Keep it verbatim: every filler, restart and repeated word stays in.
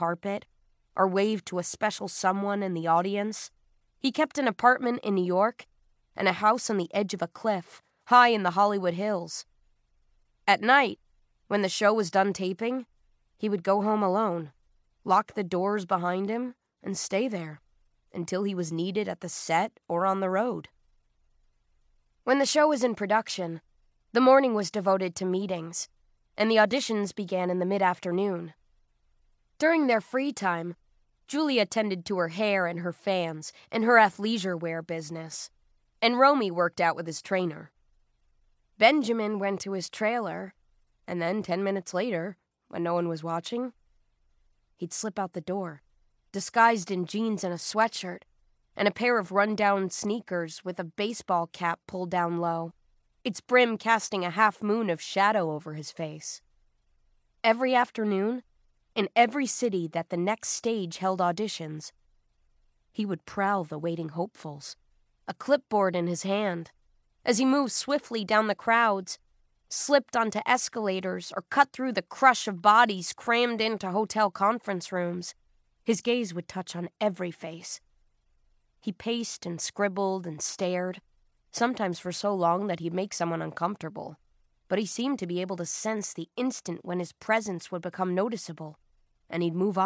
carpet or waved to a special someone in the audience. He kept an apartment in New York and a house on the edge of a cliff, high in the Hollywood Hills. At night, when the show was done taping, he would go home alone, lock the doors behind him, and stay there until he was needed at the set or on the road. When the show was in production, the morning was devoted to meetings, and the auditions began in the mid-afternoon. During their free time, Julie attended to her hair and her fans and her athleisure wear business, and Romy worked out with his trainer. Benjamin went to his trailer, and then ten minutes later, when no one was watching, he'd slip out the door, disguised in jeans and a sweatshirt, and a pair of run-down sneakers with a baseball cap pulled down low, its brim casting a half-moon of shadow over his face. Every afternoon, in every city that the next stage held auditions, he would prowl the waiting hopefuls, a clipboard in his hand, as he moved swiftly down the crowds, slipped onto escalators, or cut through the crush of bodies crammed into hotel conference rooms. His gaze would touch on every face. He paced and scribbled and stared, sometimes for so long that he'd make someone uncomfortable, but he seemed to be able to sense the instant when his presence would become noticeable, and he'd move on.